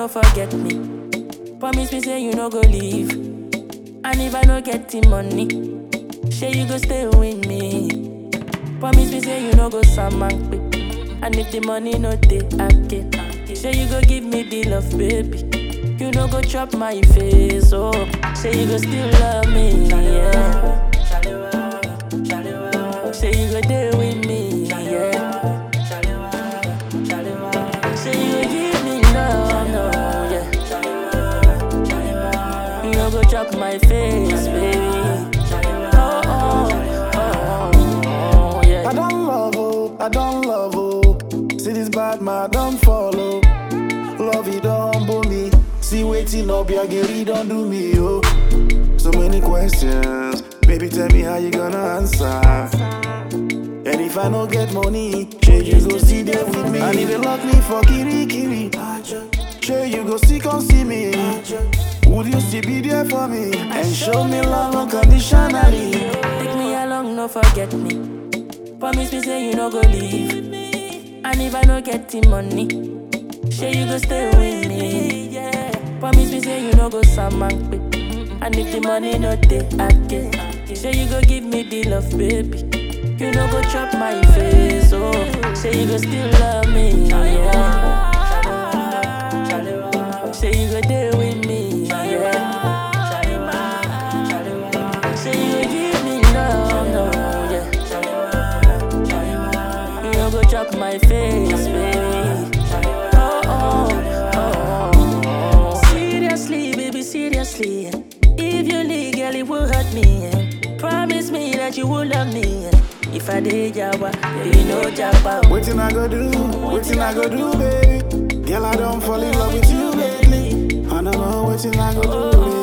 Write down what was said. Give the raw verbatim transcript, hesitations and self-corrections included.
no forget me. Promise me say you no go leave. And if I no get the money, say you go stay with me. Promise me say you no go salmon quick. And if the money no dey, I get. Say you go give me the love, baby. You no go chop my face, oh. Say you go still love me, yeah. Say you go there with me, yeah. Say you go give me love, no, yeah. You no go chop my face, baby. Oh, oh, oh, oh, yeah. I don't love, oh, I don't love, oh. See this bad man, don't follow. Love it, don't humble me. See waiting up, your girl, don't do me, oh. So many questions, baby, tell me how you gonna answer. And if I don't get money, sure you go see there with me. And if you lock me for kiri kiri, sure you go see come see me. Would you still be there for me and show me love unconditionally? Take me along, no forget me. Promise me say you no go leave. And if I no get the money, say you go stay with me. Yeah. Promise me say you no go salmon quick. And if the money no dey, I get. Say you go give me the love, baby. You no go chop my face, oh. Say you go still love me, yeah. Say you go there with me, yeah. Say you go give me love, no, yeah. You no go chop my face, baby. Oh, oh, oh, oh. Seriously, baby, seriously. If you leave, girl, it will hurt me. Promise me that you will love me. If I did Jabba, baby, no Jabba. Waiting I go do, waiting I go do, baby. Girl, I don't fall in love with you lately. I don't know waiting I go do.